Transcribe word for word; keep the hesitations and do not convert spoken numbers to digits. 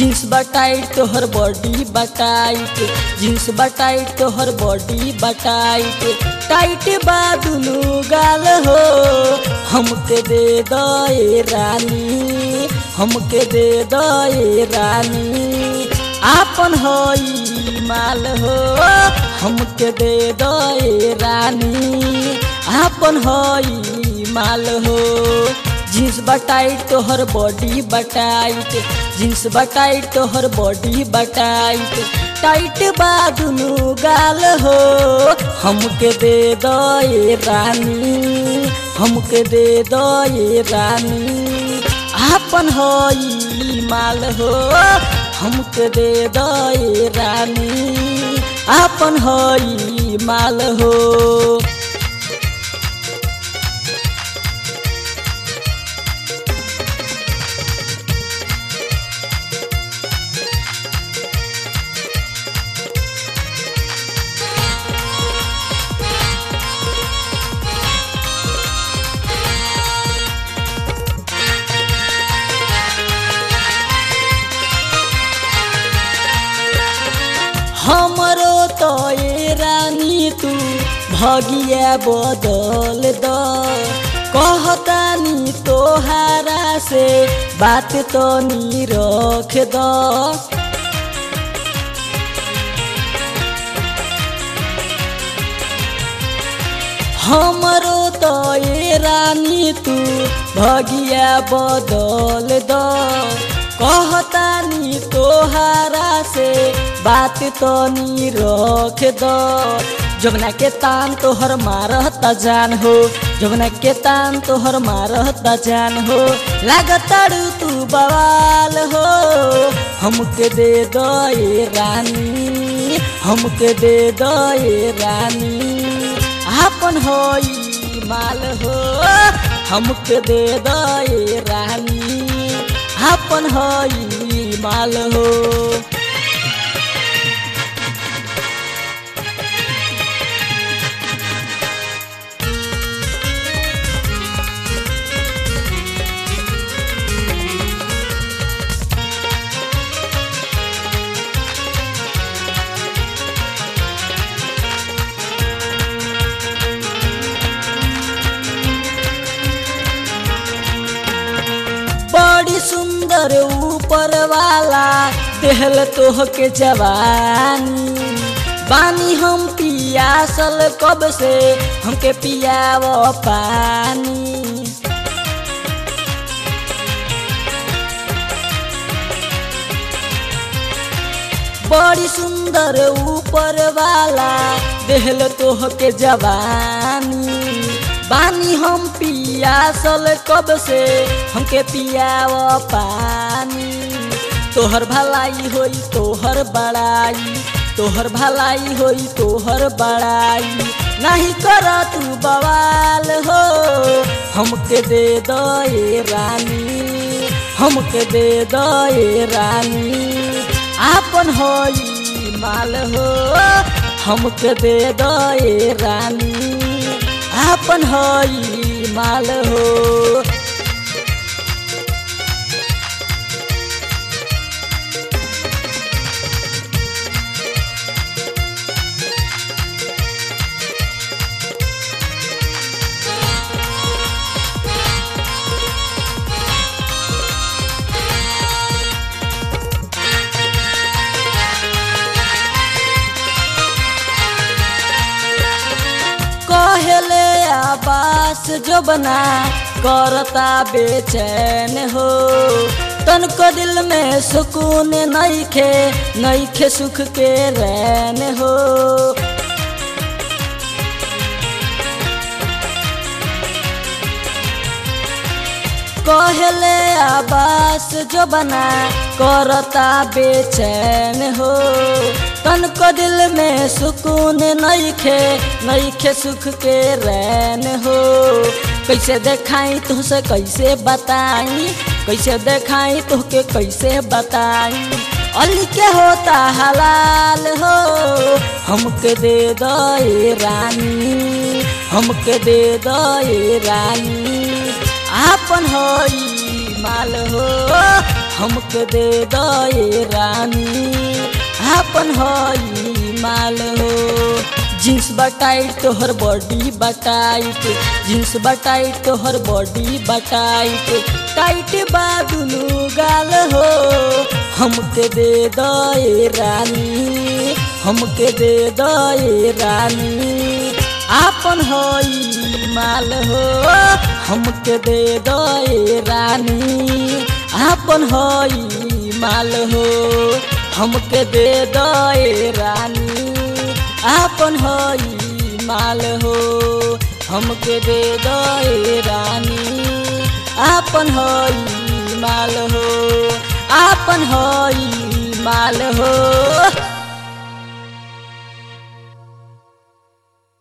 Jeans बटाइट तोहर body बटाइट, jeans बटाइट तोहर body बटाइट, tight बा दुनु गाल हो। हमके दे दे रानी, हमके दे दे रानी, आपन होई माल हो। हमके दे दे रानी, आपन होई माल हो। जीन्स बटाइट तोहर बॉडी बटाइट, जीन्स बटाइट तोहर बॉडी बटाइट, टाइट बा दुनु गाल हो। हमके दे दे रानी, हमके दे दे रानी, आपन होई माल हो। हमके दे दे रानी, आपन होई माल हो। हमरो तो ये रानी तू भगिया बदल द, कहतानी तोहारा से बात तो नी रख द। हमरो तो ये रानी तू भगिया बदल द, कहतानी तोहारा से बात तो नी रख दो। जमुना के तान तोहर मारता जान हो, जमुना के तान तोहर मारता जान हो, लागताड़ू तू बवाल हो। हमके दे दे रानी, हमके दे दे रानी, आपन होई माल हो। हमके दे दे रानी, आपन होई माल हो। बड़ी सुंदर ऊपर वाला देहल तोह के जवानी, बानी हम पियासल कब से, हमके पियाव पानी। बड़ी सुंदर ऊपर वाला देहल तोह के जवानी, बानी हम पियासल कब से, हमके पियाव पानी। तोहर भलाई होई तोहर बड़ाई, तोहर भलाई होई तोहर बड़ाई, नहीं कर तू बवाल हो। हमके दे दे रानी, हमके दे दे रानी, आपन होई माल हो। हमके दे दे रानी, आपन होई माल हो। कहले आबास जो बना करता बेचैन हो, तनको दिल में सुकून नइखे, नइखे सुख के रैन हो। कहले आबास जो बना करता बेचैन हो, तनको दिल में सुकून नइखे, नइखे सुख के रैन हो। कैसे देखाई तुझसे कैसे बताई, कैसे देखाई तुहके कैसे बताई, अली के होता हलाल हो। हमके दे दे रानी, हमके दे दे रानी, आपन होई माल हो। हमके दे दे रानी आपन हई माल हो। जींस बटाइट तोहर बॉडी बटाइट, जींस बटाइट तोहर बॉडी बटाइट, टाइट बा दुनु गाल हो। हमके दे दे रानी, हमके दे दे रानी आपन हई माल हो। हमके दे दे रानी आपन हई माल हो। हमके दे दे रानी आपन हई माल हो। हमके दे दे रानी आपन हई माल हो, आपन हई माल हो।